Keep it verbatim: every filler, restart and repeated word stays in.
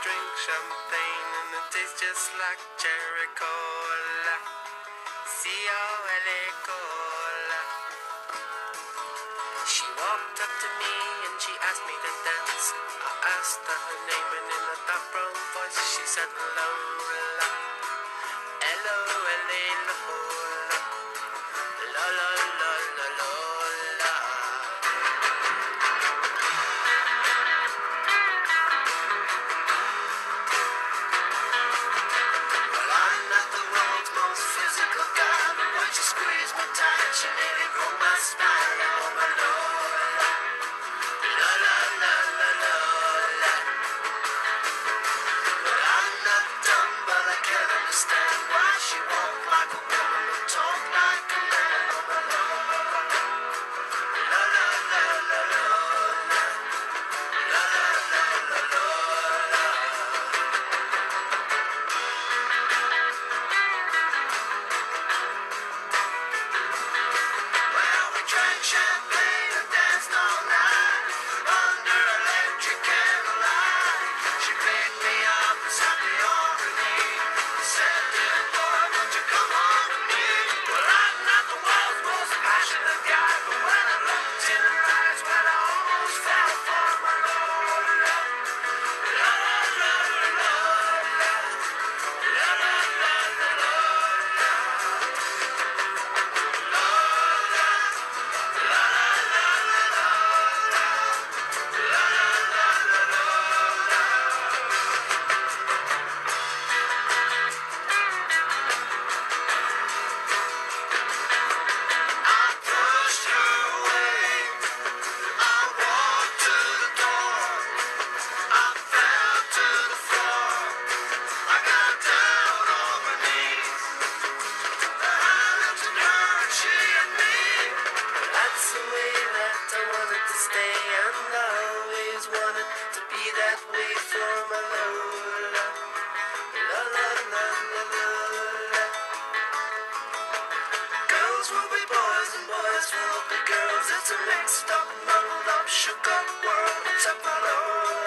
drink champagne and it tastes just like cherry cola. C O L A cola. She walked up to me and she asked me to dance. I asked her her name and in a dark brown voice she said Lola. L O L A Lola. La la la la Lola. Well, I'm not the world's most physical guy, but when she squeezed me tight, she nearly broke my spine. Oh, my Lola. La la la la Lola. Well, I'm not dumb, but I can't understand why she walked like a woman and talked like a man. Oh, my Lola. La la la la Lola. La la la la Lola. Well, we drank champagne and danced all night under electric candlelight. She picked me up and sat me on her knee. Said, dear boy, won't you come on to me? Well, I'm not the world's most passionate guy, but when I looked in her eyes, well, I almost fell for my Lola. La la la la Lola. La la la la Lola. Lola. La la la la Lola. La la la la Lola. I pushed her away. I walked to the door. I fell to the floor. I got down on my knees. I looked at her and she at me. That's the way that I wanted to stay, and I always wanted to be that way for my Lola. La la la la Lola. Girls will be boys and boys will be girls. It's a mixed up, muddled up, shook up world. Except my Lola.